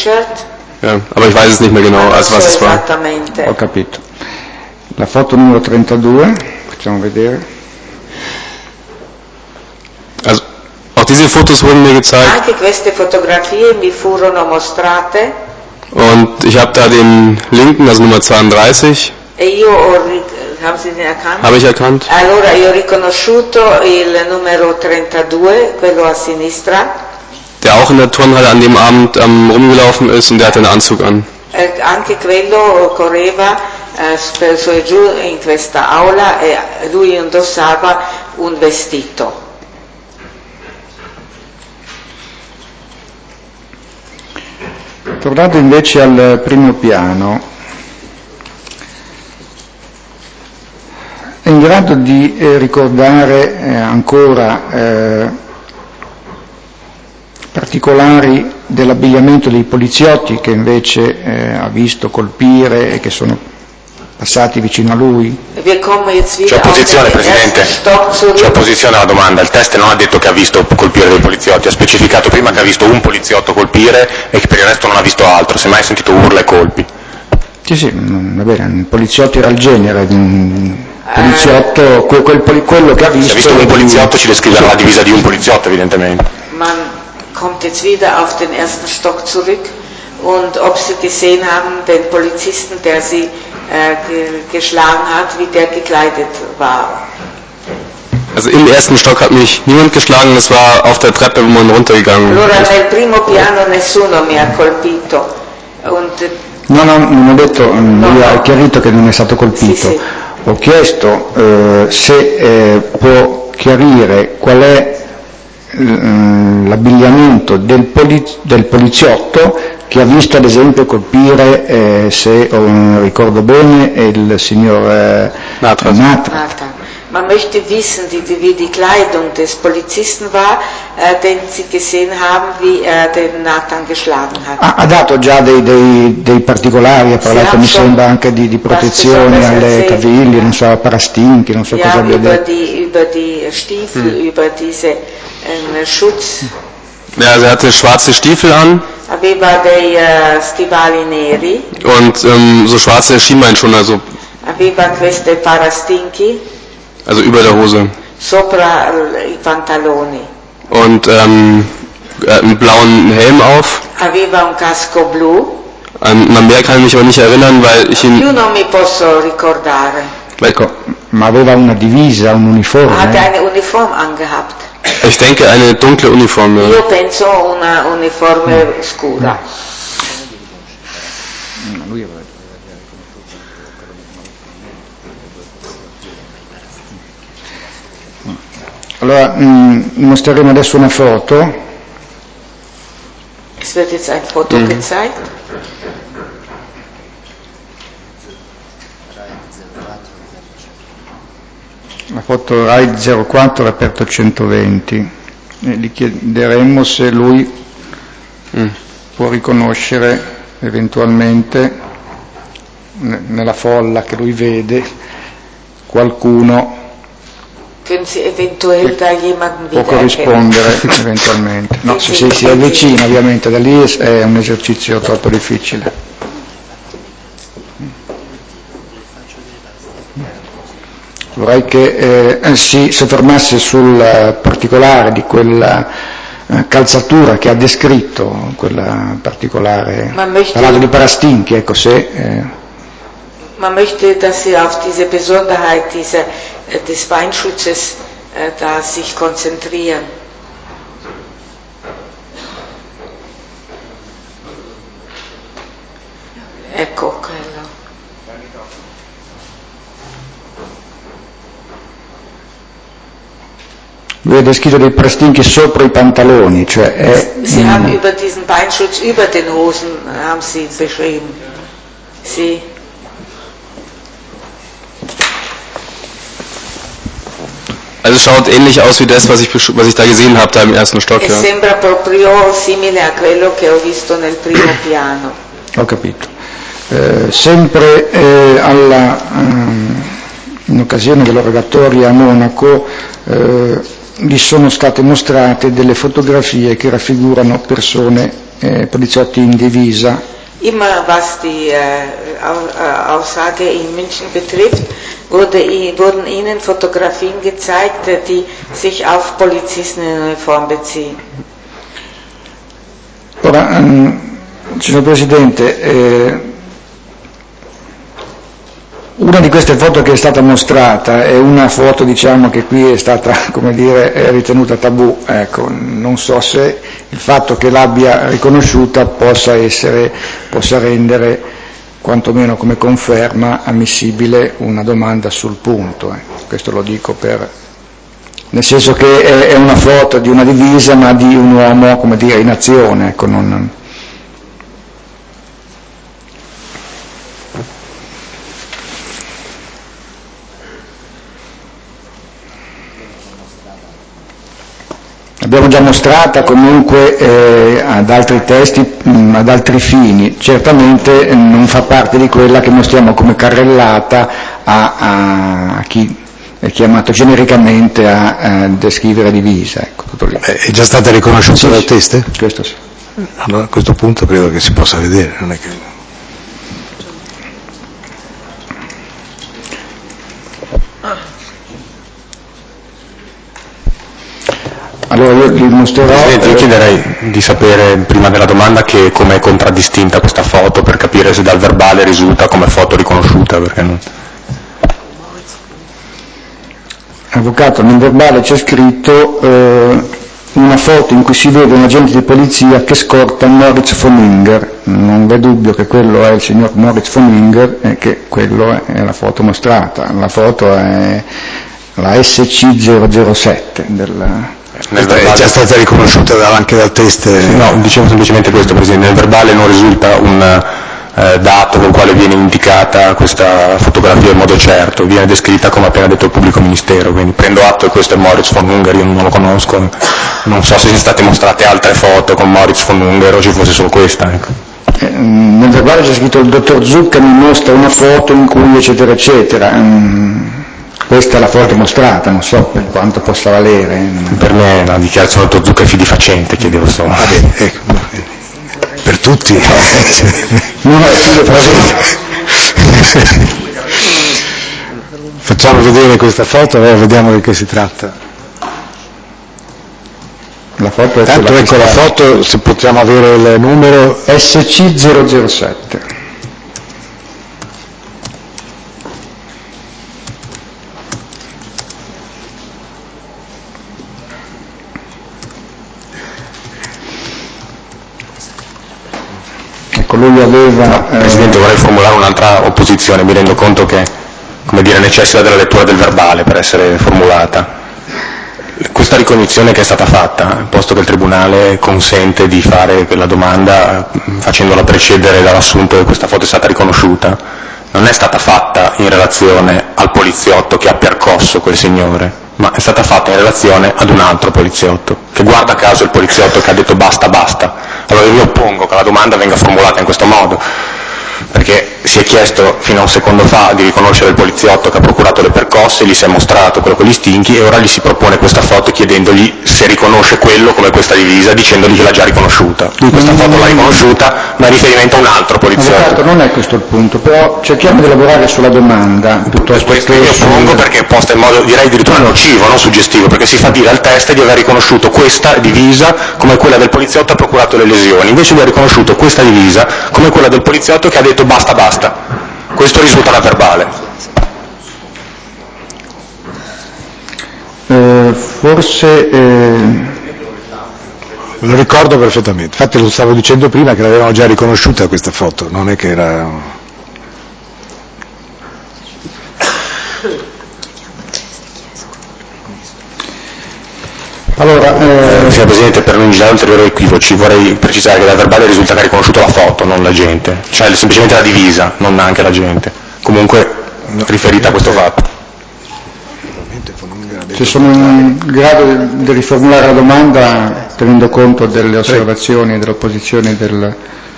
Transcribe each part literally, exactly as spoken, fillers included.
Richard. Ja, aber ich weiß es nicht mehr genau, Ma also non was so es war. esattamente. Ho capito. La foto numero trentadue, facciamo vedere. Also auch diese Fotos wurden mir gezeigt. Anche queste fotografie mi furono mostrate. Und ich habe da den linken, also Nummer zweiunddreißig. E io ho, haben Sie den erkannt? Habe ich erkannt. Allora io ho riconosciuto il numero trentadue, quello a sinistra. Der auch in der Turnhalle an dem Abend ähm, rumgelaufen ist und der hatte einen Anzug an. Eh, anche quello correva eh, su e giù in questa aula e lui indossava un vestito. Tornando invece al primo piano, è in grado di eh, ricordare eh, ancora eh, particolari dell'abbigliamento dei poliziotti che invece eh, ha visto colpire e che sono passati vicino a lui? C'è opposizione, Presidente, c'è opposizione alla domanda. Il test non ha detto che ha visto colpire dei poliziotti, ha specificato prima che ha visto un poliziotto colpire e che per il resto non ha visto altro, semmai ha sentito urla e colpi. Sì, sì, va bene, il poliziotto era il genere, il poliziotto, quel, quel, quello che ha visto... Se ha visto un poliziotto ci descriverà la divisa di un poliziotto, evidentemente. Man kommt jetzt wieder auf den ersten Stock zurück und ob Sie gesehen haben, den Polizisten, der Sie äh, ge geschlagen hat, wie der gekleidet war. Also im ersten Stock hat mich niemand geschlagen, das war auf der Treppe, wo man runtergegangen Allora ist. nel primo piano nessuno mi ha colpito. Und, no, no, non ho detto, no, lui ha chiarito che non è stato colpito. Sì, sì. Ho chiesto eh, se eh, può chiarire qual è l'abbigliamento del, poliz- del poliziotto che ha visto ad esempio colpire, eh, se oh, ricordo bene, il signor eh, Nathan. Nathan. Man möchte wissen, die, die, wie die Kleidung des Polizisten war, äh, den Sie gesehen haben, wie er den Nathan geschlagen hat. Ha, ha dato già dei, dei, dei particolari, ha parlato mi sembra anche di, di protezioni alle caviglie, non so, parastinchi, non so ja, cosa abbia über detto. Die, über die Stiefel, hm. über diese ähm, Schutz. Ja, also er hatte schwarze Stiefel an. Aveva dei uh, stivali neri. Und ähm, so schwarze Schienbeinschoner, also. Aveva queste parastinchi. Also über der Hose. Sopra i pantaloni. Und ähm, er hat einen blauen Helm auf. Aveva un casco blu. An mehr kann ich mich aber nicht erinnern, weil ich ihn... Più non mi posso ricordare. Ecco, ma aveva una divisa, un uniforme? Hatte eine Uniform angehabt. Ich denke eine dunkle Uniform. Ja. Io penso una uniforme mm. scura. Mm. Lui aveva... Allora, mh, mostreremo adesso una foto. Es wird jetzt ein Foto mm. gezeigt. La foto RAI zero quattro aperto centoventi. E gli chiederemo se lui mm. può riconoscere eventualmente nella folla che lui vede qualcuno Können Sie eventuell da jemanden può corrispondere eventualmente. No, se si, si avvicina ovviamente da lì è un esercizio troppo difficile. Vorrei che eh, si soffermasse sul particolare di quella eh, calzatura che ha descritto, quella particolare, parlato di parastinchi, ecco se... Eh, Man möchte, dass Sie auf diese Besonderheit diese, äh, des Beinschutzes äh, da sich konzentrieren. Ecco quello. Lui ha descritto dei parastinchi sopra i pantaloni, cioè è... Sie mm, haben über diesen Beinschutz über den Hosen, haben Sie beschrieben. Sie... Also es schaut ähnlich aus wie das, was ich, was ich da gesehen habe, da im ersten Stock. E ja. Sembra proprio simile a quello che ho visto nel primo piano. Ho capito. Eh, sempre eh, alla, um, in occasione dell'oratoria a Monaco eh, gli sono state mostrate delle fotografie che raffigurano persone eh, poliziotti in divisa. Immer was die äh, Aussage in München betrifft, wurde, wurden Ihnen Fotografien gezeigt, die sich auf Polizisten in Uniform beziehen. Ora, um, signor Presidente, eh, una di queste foto che è stata mostrata è una foto, diciamo, che qui è stata, come dire, ritenuta tabù. Ecco, non so se il fatto che l'abbia riconosciuta possa essere, possa rendere, quantomeno come conferma, ammissibile una domanda sul punto. Eh. Questo lo dico per, nel senso che è, è una foto di una divisa, ma di un uomo, come dire, in azione. Ecco, non, L'abbiamo già mostrata comunque eh, ad altri testi, mh, ad altri fini, certamente eh, non fa parte di quella che mostriamo come carrellata a, a, a chi è chiamato genericamente a, a descrivere divisa. Ecco, tutto lì. È già stata riconosciuta sì, dal test? Questo sì. Allora a questo punto credo che si possa vedere, non è che... Allora io vi mostrerò... Presidente, io chiederei di sapere prima della domanda che come è contraddistinta questa foto per capire se dal verbale risulta come foto riconosciuta, perché non... Avvocato, nel verbale c'è scritto eh, una foto in cui si vede un agente di polizia che scorta Moritz von Unger. Non v'è dubbio che quello è il signor Moritz von Unger e che quello è la foto mostrata. La foto è la S C zero zero sette del... È già stata riconosciuta anche dal test? No, dicevo semplicemente questo, Presidente, nel verbale non risulta un eh, dato con il quale viene indicata questa fotografia in modo certo, viene descritta come appena detto il pubblico ministero, quindi prendo atto che questo è Moritz von Unger, io non lo conosco, non so se siano state mostrate altre foto con Moritz von Unger o ci fosse solo questa. Ecco. Eh, nel verbale c'è scritto il dottor Zucca mi mostra una foto in cui eccetera eccetera. Mm. Questa è la foto mostrata, non so per quanto possa valere. Per me la dichiarazione del dottor Zucca è fidefacente, chiedevo solo. Va bene, ecco. Per tutti. Non è fidefacente. Facciamo vedere questa foto, allora vediamo di che si tratta. La foto è Tanto ecco la foto, se possiamo avere il numero. S C zero zero sette. Lui aveva, eh... Presidente, vorrei formulare un'altra opposizione, mi rendo conto che, come dire, necessita della lettura del verbale per essere formulata. Questa ricognizione che è stata fatta, posto che il Tribunale consente di fare la domanda facendola precedere dall'assunto che questa foto è stata riconosciuta, non è stata fatta in relazione al poliziotto che ha percosso quel signore, ma è stata fatta in relazione ad un altro poliziotto, che guarda caso è il poliziotto che ha detto basta basta. Allora io mi oppongo che la domanda venga formulata in questo modo, perché si è chiesto fino a un secondo fa di riconoscere il poliziotto che ha procurato le percosse, gli si è mostrato quello con gli stinchi e ora gli si propone questa foto chiedendogli se riconosce quello come questa divisa, dicendogli che l'ha già riconosciuta. Lui questa mm. foto l'ha riconosciuta, ma è riferimento a un altro poliziotto. Avvocato, non è questo il punto, però cerchiamo di lavorare sulla domanda piuttosto questo che... Questo io oppongo perché è posta in modo, direi addirittura nocivo, non suggestivo, perché si fa dire al test di aver riconosciuto questa divisa come quella del poliziotto che ha procurato le lesioni, invece lui ha riconosciuto questa divisa come quella del poliziotto che ha detto basta basta. Questo risulta da verbale. Eh, forse eh... lo ricordo perfettamente, infatti lo stavo dicendo prima che l'avevamo già riconosciuta questa foto, non è che era... Allora, eh... signor Presidente, per non ingigare ulteriori equivoci vorrei precisare che dal verbale risulta che ha riconosciuto la foto, non la gente, cioè semplicemente la divisa, non anche la gente, comunque riferita a questo fatto. Se sono in grado di riformulare la domanda tenendo conto delle osservazioni e delle opposizioni del,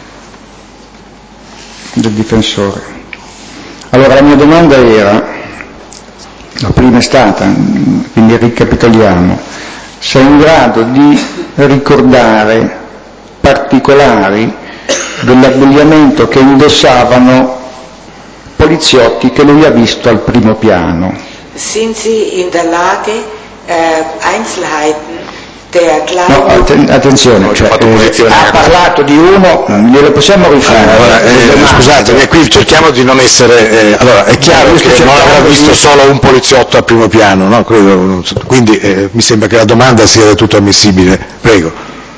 del difensore. Allora la mia domanda era, la prima è stata, quindi ricapitoliamo, sei in grado di ricordare particolari dell'abbigliamento che indossavano poliziotti che lui ha visto al primo piano. Sind Sie in der Lage, äh, Einzelheiten der No, att- attenzione, cioè, eh, ha parlato di uno, glielo possiamo rifare. Allora, eh, scusate, qui cerchiamo di non essere... Eh, allora, è chiaro no, che non avrà visto di... solo un poliziotto al primo piano, no? Credo, quindi eh, mi sembra che la domanda sia del tutto ammissibile. Prego.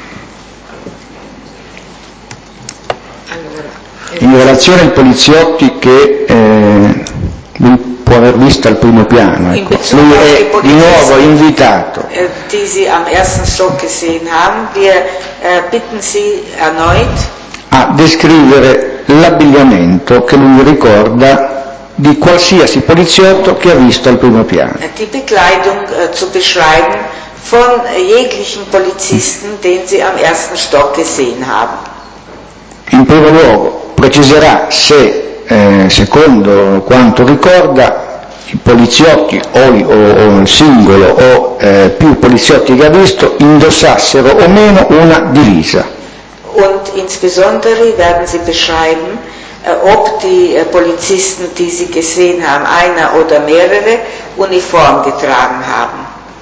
In relazione ai poliziotti che eh, lui può aver visto al primo piano, ecco. Lui è di nuovo invitato. Die Sie am ersten Stock gesehen haben, wir äh, bitten Sie erneut a descrivere l'abbigliamento che lui ricorda di qualsiasi poliziotto che ha visto al primo piano. Die Bekleidung äh, zu beschreiben von jeglichen Polizisten, den Sie am ersten Stock gesehen haben. In primo luogo preciserà se Eh, secondo quanto ricorda i poliziotti o, o, o il singolo o eh, più poliziotti che ha visto indossassero o meno una divisa. Und insbesondere werden Sie beschreiben, äh, ob die äh, Polizisten, die Sie gesehen haben, einer oder mehrere, Uniform getragen haben.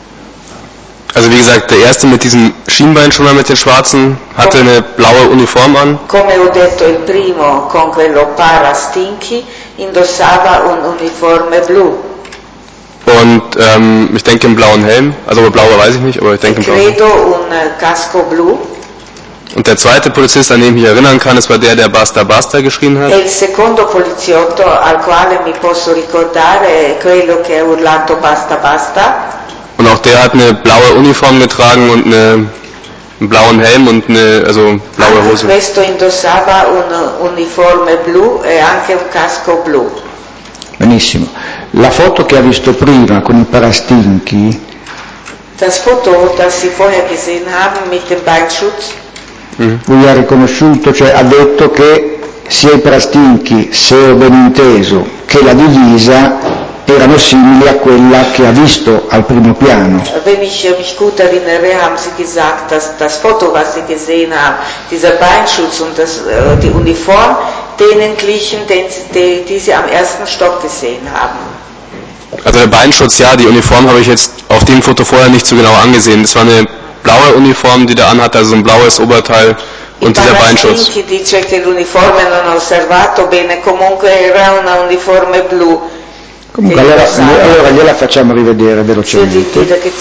Also wie gesagt, der erste mit diesem Schienbeinschoner mit den schwarzen hatte eine blaue Uniform an. Come ho detto, il primo con quello parastinchi indossava un'uniforme blu. Und ähm, ich denke einen blauen Helm, also blaue weiß ich nicht, aber ich denke einen blauen Helm. Credo un casco blu. Und der zweite Polizist, an den ich mich erinnern kann, das war der, der Basta Basta geschrien hat. E il secondo poliziotto al quale mi posso ricordare è quello che ha urlato Basta Basta. Und auch der hat eine blaue Uniform getragen und eine, einen blauen Helm und eine also blaue Anche Hose. Questo indossava un uniforme blu e anche un casco blu. Benissimo. La foto che ha visto prima con i parastinchi. Das Foto, das Sie vorher gesehen haben mit dem Beinschutz. Mm. Lui ha riconosciuto, cioè ha detto che sia i parastinchi, se ho ben inteso, che la divisa erano simili a quella che ha visto al primo piano. Wenn ich mich gut erinnere, haben Sie gesagt, dass das Foto, was Sie gesehen haben, dieser Beinschutz und das, äh, die Uniform, denen glichen, den, die, die Sie am ersten Stock gesehen haben. Also der Beinschutz, ja, die Uniform habe ich jetzt auf dem Foto vorher nicht so genau angesehen. Das war eine blaue Uniform, die der anhat, also ein blaues Oberteil und dieser Beinschutz. Dice che l'uniforme non ho osservato bene, comunque era una uniforme blu. Comunque allora, allora gliela facciamo rivedere velocemente.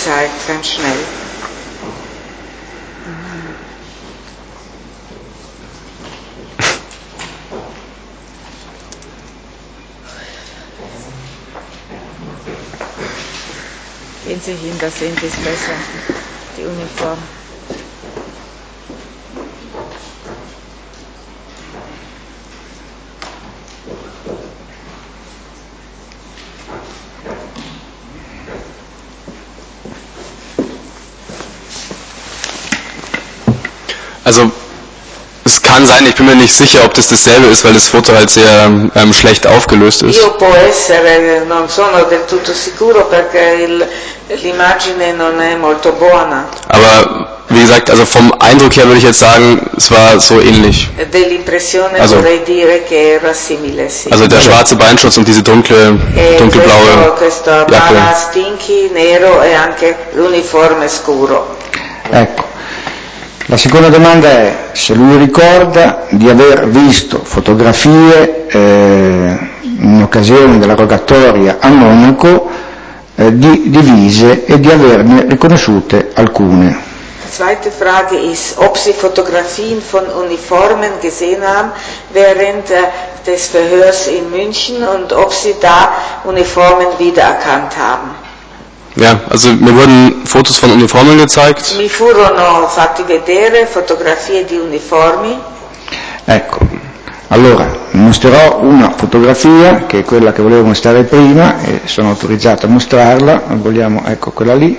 Gehen Sie hin, da sehen Sie es besser, die Uniform. Also es kann sein, ich bin mir nicht sicher, ob das dasselbe ist, weil das Foto halt sehr ähm, schlecht aufgelöst ist. Io può essere, non sono del tutto sicuro perché il, l'immagine non è molto buona. Aber wie gesagt, also vom Eindruck her würde ich jetzt sagen, es war so ähnlich. Dell'impressione also, vorrei dire che era simile, sì. Also der schwarze Beinschutz und diese dunkle, dunkelblaue questo, questo parastinchi nero e anche l'uniforme scuro. Ecco. La seconda domanda è se lui ricorda di aver visto fotografie eh, in occasione della rogatoria a Monaco eh, di divise e di averne riconosciute alcune. Die zweite Frage ist, ob Sie Fotografien von Uniformen gesehen haben während äh, des Verhörs in München und ob Sie da Uniformen wiedererkannt haben. Ja, also mir wurden Fotos von Uniformen gezeigt. Mi furono fatti vedere fotografie di uniformi. Ecco, allora mostrerò una fotografia che è quella che volevo mostrare prima e sono autorizzato a mostrarla, vogliamo, ecco quella lì.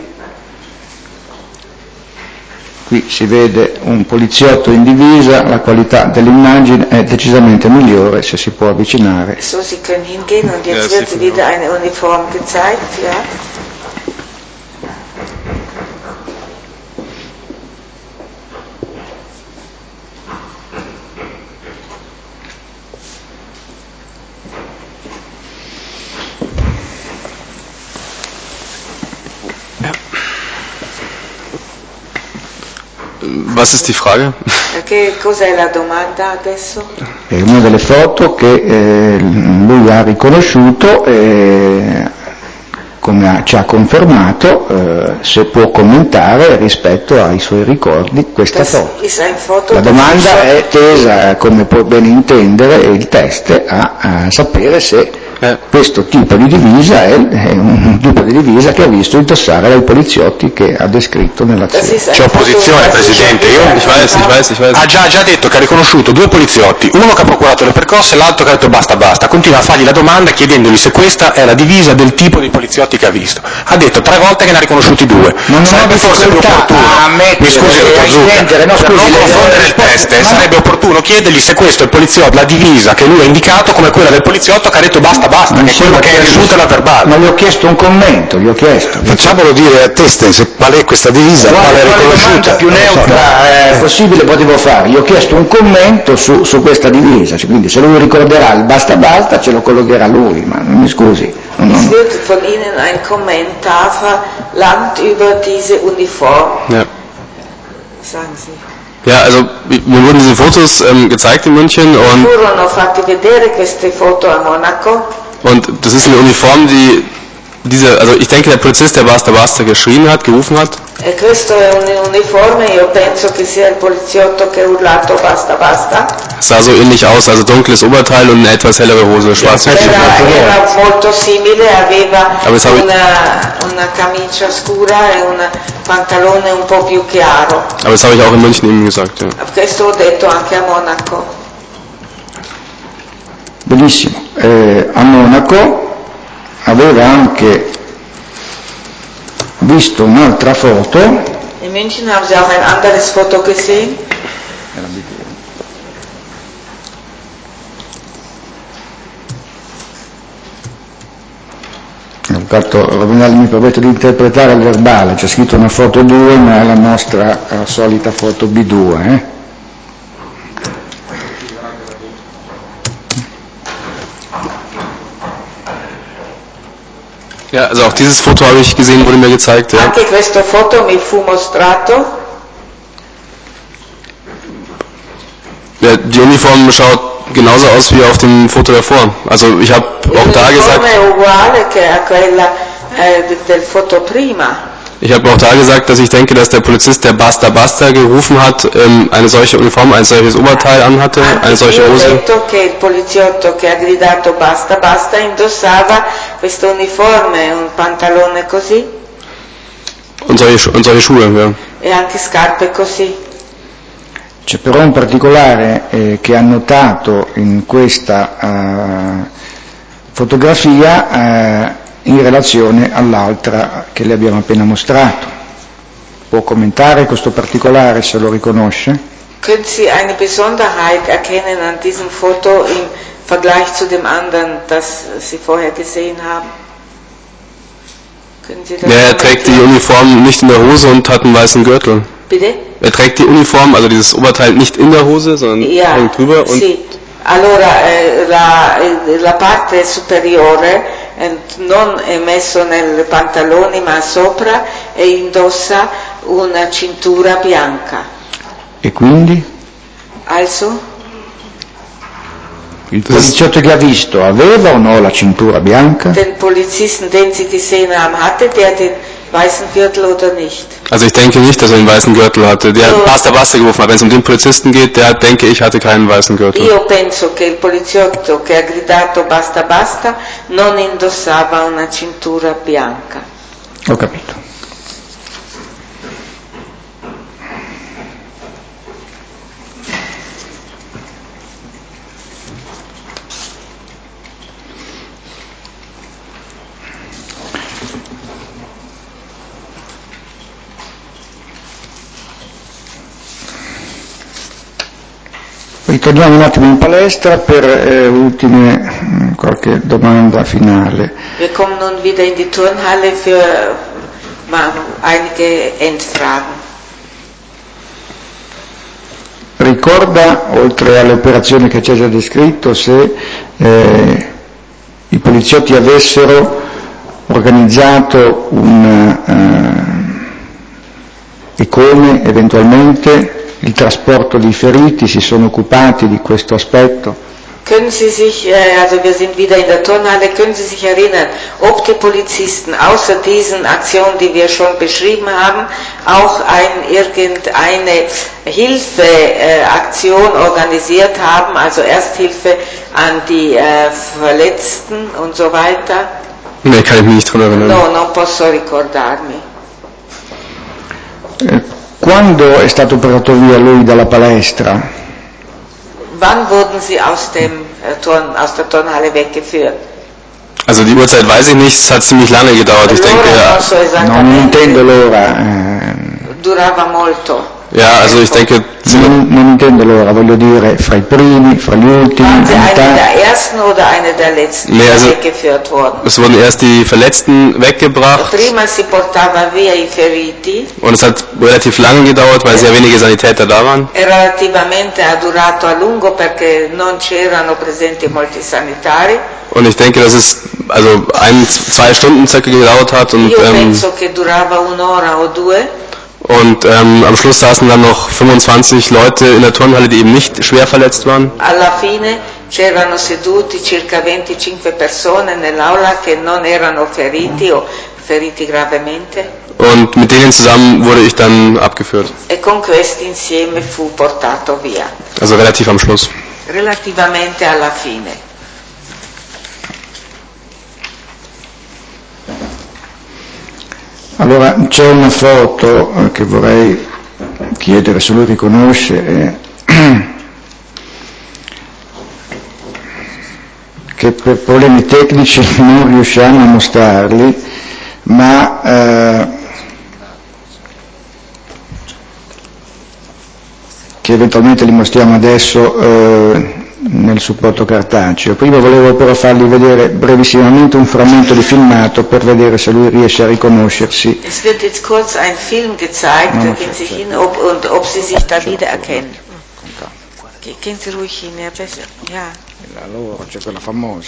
Qui si vede un poliziotto in divisa, la qualità dell'immagine è decisamente migliore se si può avvicinare. So, Sie können hingehen und jetzt ja, wird wieder eine Uniform gezeigt, ja. Was ist die Frage? Che cos'è la domanda adesso? È una delle foto che eh, lui ha riconosciuto e come ha, ci ha confermato, eh, se può commentare rispetto ai suoi ricordi questa foto. foto. La domanda è tesa, come può ben intendere il test, a, a sapere se eh. questo tipo di divisa è, è un tipo di divisa che ha visto indossare dai poliziotti che ha descritto nell'azione. C'è opposizione, Presidente. Io ich weiß, ich weiß, ich weiß. Ha già, già detto che ha riconosciuto due poliziotti, uno che ha procurato le percosse e l'altro che ha detto basta basta. Continua a fargli la domanda chiedendogli se questa è la divisa del tipo di poliziotti che ha visto. Ha detto tre volte che ne ha riconosciuti due. Non sarebbe forse più opportuno, mi scusi dottor Zucca, no, per non confondere il test, sarebbe opportuno chiedergli se questo è il poliziotto, la divisa che lui ha indicato come quella del poliziotto che ha detto basta basta, che è quello che risulta la verbale. Ma gli ho chiesto un commento, gli ho chiesto. Facciamolo dire a teste se qual è questa divisa, qual è riconosciuta. La più neutra eh, possibile potevo fare, gli ho chiesto un commento su, su questa divisa, quindi se lui ricorderà il basta basta ce lo collocherà lui, ma mi scusi. Non, non. Es wird von Ihnen ein Kommentar verlangt über diese Uniform. Ja. Sagen Sie. Ja, also mir wurden diese Fotos ähm, gezeigt in München und furono fatti vedere queste foto a Monaco. Und das ist eine Uniform, die diese, also ich denke der Polizist, der Basta Basta geschrien hat, gerufen hat. E questo è un uniforme, io penso che sia il poliziotto che ha urlato basta basta. Sah so ähnlich aus, also dunkles Oberteil und eine etwas hellere Hose, schwarze Era, era molto simile, aveva una, una camicia scura e un pantalone un po' più chiaro. Aber das habe ich auch in München ihm gesagt, ja. Questo ho detto anche a Monaco. Benissimo, eh, a Monaco aveva anche visto un'altra foto. In München haben Sie auch ein anderes Foto gesehen. Mi permetto di interpretare il verbale, c'è scritto una foto due ma è la nostra la solita foto B due. Eh? Ja, also auch dieses Foto habe ich gesehen, wurde mir gezeigt. Ja. Anche questo foto mi fu mostrato. Ja, die Uniform schaut genauso aus wie auf dem Foto davor. Also ich habe auch da gesagt. È uguale che a quella eh, del foto prima. Ich habe auch da gesagt, dass ich denke, dass der Polizist, der Basta Basta gerufen hat, ähm, eine solche Uniform, ein solches Oberteil anhatte, eine solche Hose. Ho detto che il poliziotto che ha gridato Basta Basta indossava questo uniforme, un pantalone così. Und solche, und solche Schuhe, ja. E anche scarpe così. C'è però un particolare eh, che ha notato in questa uh, fotografia uh, in relazione all'altra che le abbiamo appena mostrato. Può commentare questo particolare se lo riconosce? Können Sie eine Besonderheit erkennen an diesem Foto im Vergleich zu dem anderen, das Sie vorher gesehen haben? Können Sie das ja, er trägt die Uniform nicht in der Hose und hat einen weißen Gürtel. Bitte? Er trägt die Uniform, also dieses Oberteil, nicht in der Hose, sondern ja, hängt drüber. Und sì. Allora, eh, la, la parte superiore eh, non è messo nel pantaloni ma sopra e indossa una cintura bianca. E quindi? Also? Il poliziotto che ha visto aveva o no la cintura bianca? Den Polizisten, den Sie gesehen haben, hatte der den weißen Gürtel oder nicht? Also ich denke nicht, dass er einen weißen Gürtel hatte. Der so, Basta Basta gerufen hat. Wenn es um den Polizisten geht, der denke ich hatte keinen weißen Gürtel. Io penso che il poliziotto che ha gridato Basta Basta non indossava una cintura bianca. Ho capito. Ritorniamo un attimo in palestra per eh, ultime qualche domanda finale. Wir kommen nun wieder in die Turnhalle für einige Endfragen. Ricorda, oltre alle operazioni che ci ha già descritto, se eh, i poliziotti avessero organizzato un, uh, e come eventualmente il trasporto dei feriti, si sono occupati di questo aspetto? Können Sie sich, also wir sind wieder in der Turnhalle, können Sie sich erinnern, ob die Polizisten außer diesen Aktionen, die wir schon beschrieben haben, auch ein, irgendeine Hilfeaktion organisiert haben, also Ersthilfe an die äh, Verletzten und so weiter? Nee, kann ich mich nicht dran erinnern. No, non posso ricordarmi. Quando è stato portato via lui dalla palestra? Wann wurden Sie aus, dem, äh, Turn, aus der Turnhalle weggeführt? Also die Uhrzeit weiß ich nicht, es hat ziemlich lange gedauert. Ich denke, ja, non intendo l'ora. Eh, durava molto. Ja, also ich denke... Non, non intendo l'ora, voglio dire, fra i primi, fra gli ultimi... Waren Sie einer der ersten oder einer der letzten, nee, also, die weggeführt wurden? Es wurden erst die Verletzten weggebracht. Prima si portava via i feriti. Und es hat relativ lange gedauert, weil sehr wenige Sanitäter da waren. E relativamente ha durato a lungo perché non c'erano presenti molti sanitari. Und ich denke, dass es also ein, zwei Stunden circa gedauert hat. Und, Io ähm, penso che durava un'ora o due. Und ähm, am Schluss saßen dann noch fünfundzwanzig Leute in der Turnhalle, die eben nicht schwer verletzt waren. Alla fine c'erano seduti circa venticinque persone nell'aula che non erano feriti o feriti gravemente. Und mit denen zusammen wurde ich dann abgeführt. E con questi insieme fu portato via. Also relativ am Schluss. Relativamente alla fine. Allora c'è una foto eh, che vorrei chiedere se lui riconosce, eh, che per problemi tecnici non riusciamo a mostrarli, ma eh, che eventualmente li mostriamo adesso eh, nel supporto cartaceo. Prima volevo però fargli vedere brevissimamente un frammento di filmato per vedere se lui riesce a riconoscersi. Es wird jetzt kurz ein Film gezeigt, no, gehen Sie hin ob, und ob Sie sich da wiedererkennen. Gehen Sie ruhig hin, ja, besser. Ja. Allora c'è quella famosa.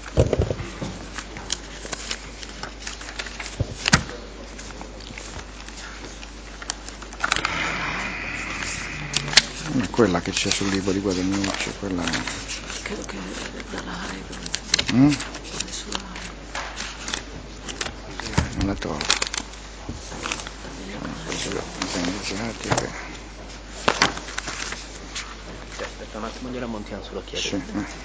Quella che c'è sul libro di Guadagnacci, quella... Credo che dalla Haider. Mm? Non la trovo. Aspetta un attimo, gliela montiamo sull'occhiello. Sì.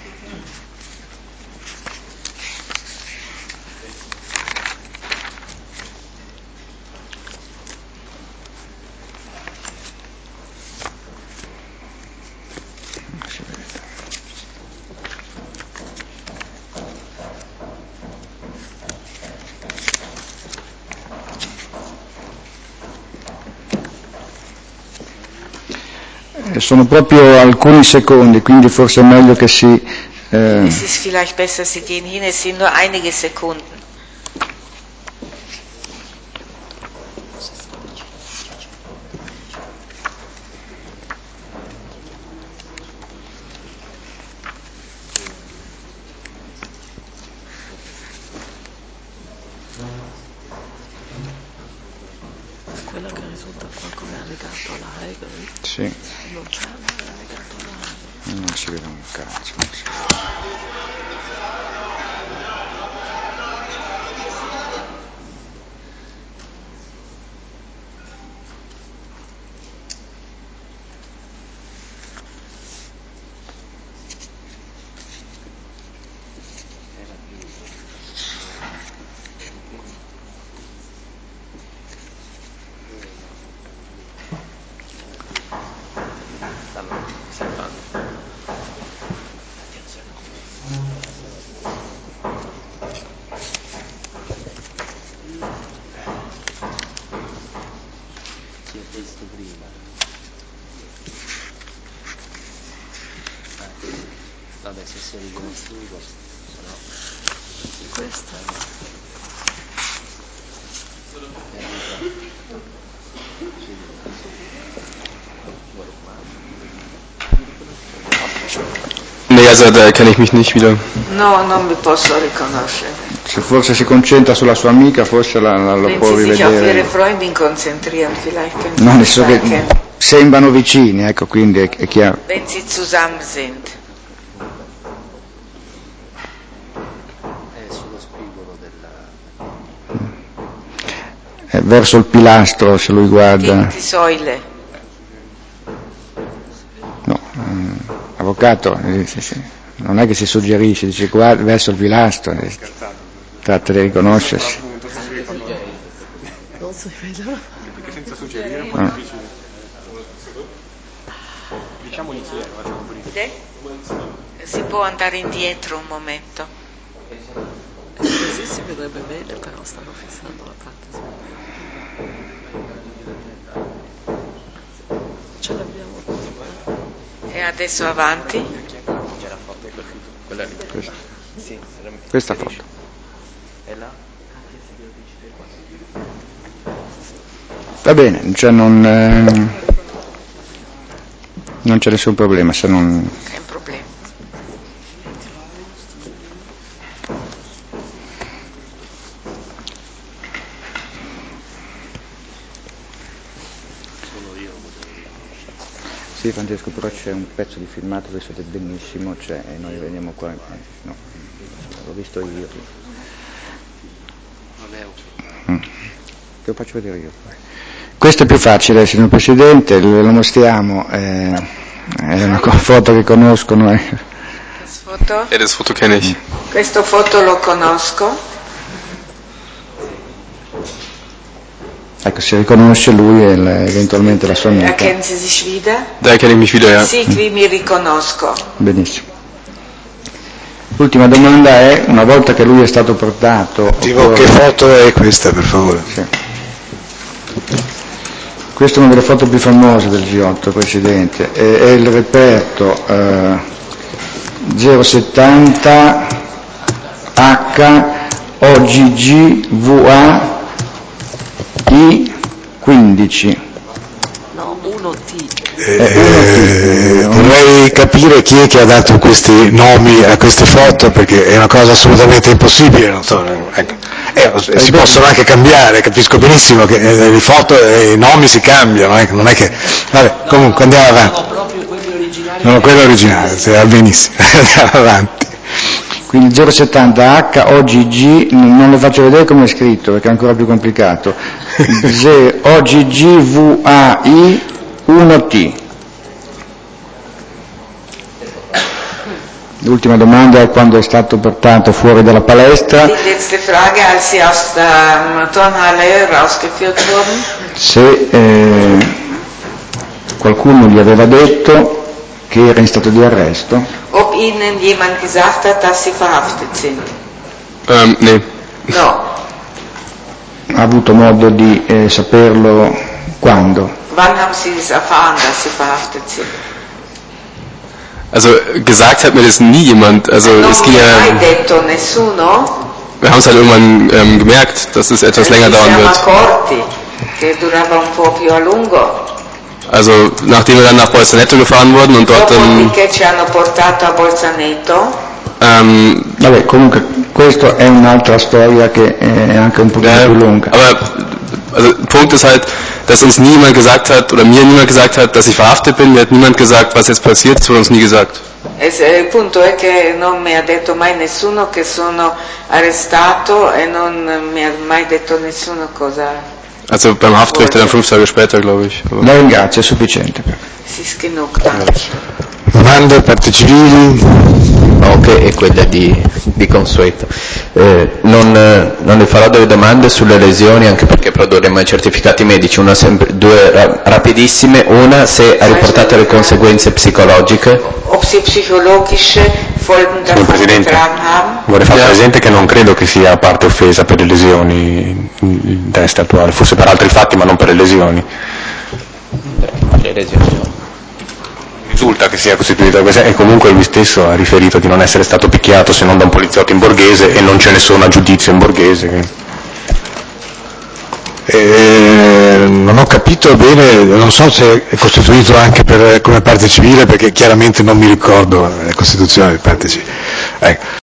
Sono proprio alcuni secondi, quindi forse è meglio che si... Eh... Es ist vielleicht besser, Sie gehen hin, es sind nur einige Sekunden. Quella che risulta qua come allegato alla Haider. Sì. Non c'è allegato alla Haider. Non si vede un cazzo. Non si vede. Vabbè, se si è riconosciuto, se no... Questa Nee, also da erkenne ich mich nicht wieder. No, non mi posso riconoscere. se forse si concentra sulla sua amica, forse la, la, lo può rivedere. Wenn Sie sich auf Ihre Freundin konzentrieren, vielleicht können Sie no, nel das senso che sembrano vicini, ecco, quindi è, è chiaro. Wenn Sie zusammen sind. È verso il pilastro, se lui guarda. Die, die Säule. No, eh, avvocato, eh, sì, sì. Non è che si suggerisce, dice guarda verso il pilastro, eh, tratta di riconoscersi. Non si vede. Senza suggerire, Ah. diciamo insieme, facciamo un po'. Si può andare indietro un momento. Così si vedrebbe bene, però stanno fissando la parte sopra. Ce l'abbiamo qua. E adesso avanti. C'è la foto, quella lì. Questa, Sì, questa foto. è là? Va bene, cioè non, eh, non c'è nessun problema, se non... È un problema. Sì, Francesco, però c'è un pezzo di filmato che si vede benissimo, cioè, e noi veniamo qua, eh, no, l'ho visto io. Mm. Te lo faccio vedere io poi. Questo è più facile, signor Presidente, lo mostriamo, eh, è una foto che conoscono. Eh. Foto? Ja, das Foto kenne ich. Questo foto lo conosco. Ecco, si riconosce lui e la, eventualmente la sua amica. Erkennen Sie sich wieder? Da erkenne ich mich wieder, ja. Sì, qui mi riconosco. Benissimo. L'ultima domanda è, una volta che lui è stato portato... Dico, occorre... che foto è questa, per favore? Sì. Questa è una delle foto più famose del G otto, Presidente, è, è il reperto eh, zero settanta H O G G V A I quindici. No, uno T. Eh, vorrei capire chi è che ha dato questi nomi a queste foto, perché è una cosa assolutamente impossibile, non so, ecco. eh, si possono anche cambiare, capisco benissimo che eh, le foto e i nomi si cambiano, eh, non è che... Vabbè, comunque andiamo avanti. Sono proprio quelli originali. No, quello originale, sì, va benissimo, andiamo avanti. Quindi zero settanta H O G G, non le faccio vedere come è scritto perché è ancora più complicato, O G G V A I uno T. L'ultima domanda è quando è stato portato fuori dalla palestra. Die letzte Frage, als Sie aus der Turnhalle rausgeführt wurden. Se eh, qualcuno gli aveva detto che era in stato di arresto. Ob Ihnen jemand gesagt hat, dass Sie verhaftet sind? Ähm, nee. No. Ha avuto modo di eh, saperlo quando? Wann haben Sie es erfahren, dass Sie verhaftet sind? Also gesagt hat mir das nie jemand. Also non es ging mi ha mai ja, detto nessuno. wir haben es halt irgendwann ähm, gemerkt, dass es etwas länger dauern Ci siamo wird. accorti che durava un po' più a lungo. Also nachdem wir dann nach Bolzaneto gefahren wurden und dort dann... Dopodiché ci hanno portato a Bolzaneto. Ähm, Vabbè, comunque questa è un'altra storia che è anche un po' ja, più lunga. aber also, der Punkt ist halt, dass uns niemand gesagt hat, oder mir niemand gesagt hat, dass ich verhaftet bin. Mir hat niemand gesagt, was jetzt passiert, das wurde uns nie gesagt. Il punto è che non mi ha detto mai nessuno che sono arrestato e non mi ha mai detto nessuno cosa... Also beim Haftrichter dann fünf Tage später, glaube ich. Aber La ringrazio, è sufficiente. Si ist genug, danke. Domande, parti civili? Ok, è quella di, di consueto. Eh, non, eh, non le farò delle domande sulle lesioni, anche perché produrremo i certificati medici, una sempre, due ra- rapidissime. Una, se ha riportato le conseguenze psicologiche. Ob Sie psychologische Folgen davon getragen haben? Vorrei fare presente che non credo che sia parte offesa per le lesioni il test attuale, forse per altri fatti ma non per le lesioni. Le lesioni. Risulta che sia costituito da questa e comunque lui stesso ha riferito di non essere stato picchiato se non da un poliziotto in borghese e non ce ne sono a giudizio in borghese. Eh, non ho capito bene, non so se è costituito anche per, come parte civile, perché chiaramente non mi ricordo la costituzione di parte civile.